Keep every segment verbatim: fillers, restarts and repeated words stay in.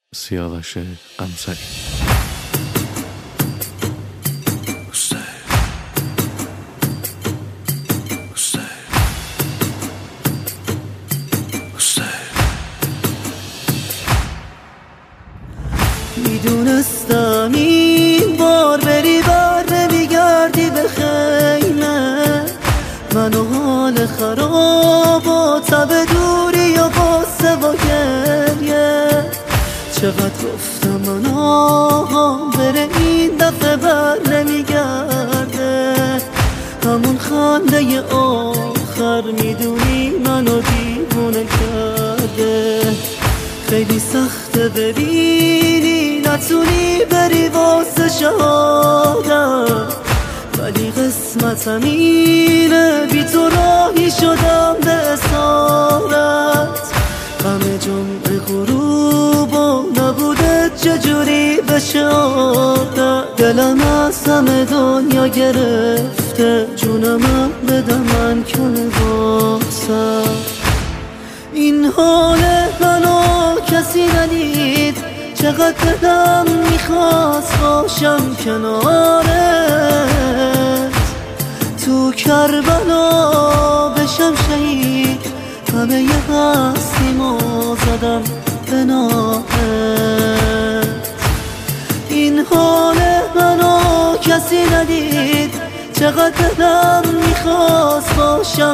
سیاوش قمصری. میدونستم این بار بری بر نمیگردی به خیمه، من و حال خراب و تب دوری و غصه و گریه. چقدر گفتم من آها بره این دفعه بر نمیگرده، همون خنده آخر میدونی منو دیوونه کرده. خیلی سخته ببینی نتونی بری واسه شهادت، ولی قسمتم اینه بی تو راهی شدم به اسارت. غم جمعه غروب و نبوده چجوری بشه عادت، دلم از همه دنیا گرفته، جونم بده من کنه واسه. این حال منو کسی ندید، چقدر دلم میخواست باشم کنارت، تو کربلا بشم شهید، همه ی هستیمو زدم به نامت. این حال منو کسی ندید، چقدر دلم میخواست باشم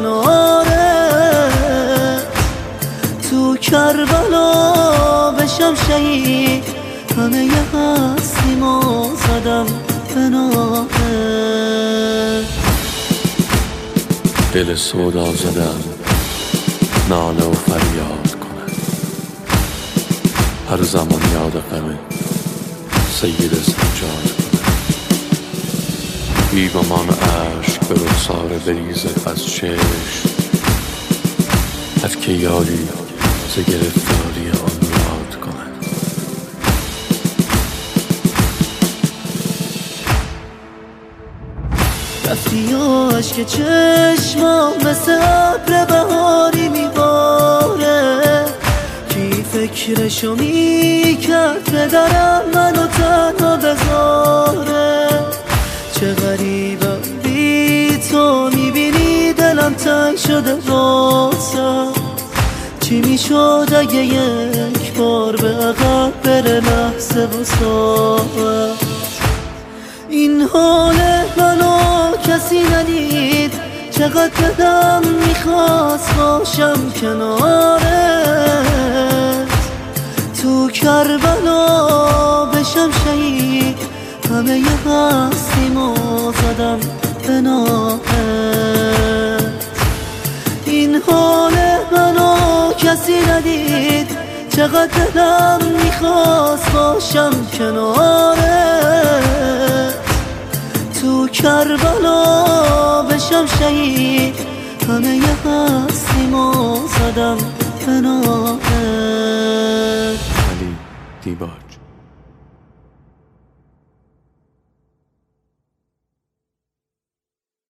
کنارت، تو کربلا بشم شهید، همه ی هستیمو زدم به نامت. دل سودا زدم ناله و فریاد کنم، هر زمان یاد غم سید سجاد کنم. بی گمان اشک به رخسار بریزد از چشم، هر که یاری ز گرفتاری آن یاد کنم. رفتی و عشق چشمام مثل ابر بهاری میباره، کی فکرشو میکرد پدرم منو تنها بذاره. چه غریبم بی تو میبینی دلم تنگ شده واسه، چی میشد اگه یک بار به عقب بره لحظه و ساعت. این حال منو کسی ندید، چقدر دلم میخواست باشم کنارت، تو کربلا بشم شهید، همه ی هستیمو زدم به نامت. این حال منو کسی ندید، چقدر دلم میخواست باشم کنارت، تو کربلا بشم شهید، همه ی هستیمو زدم به نامت. علی دیباج.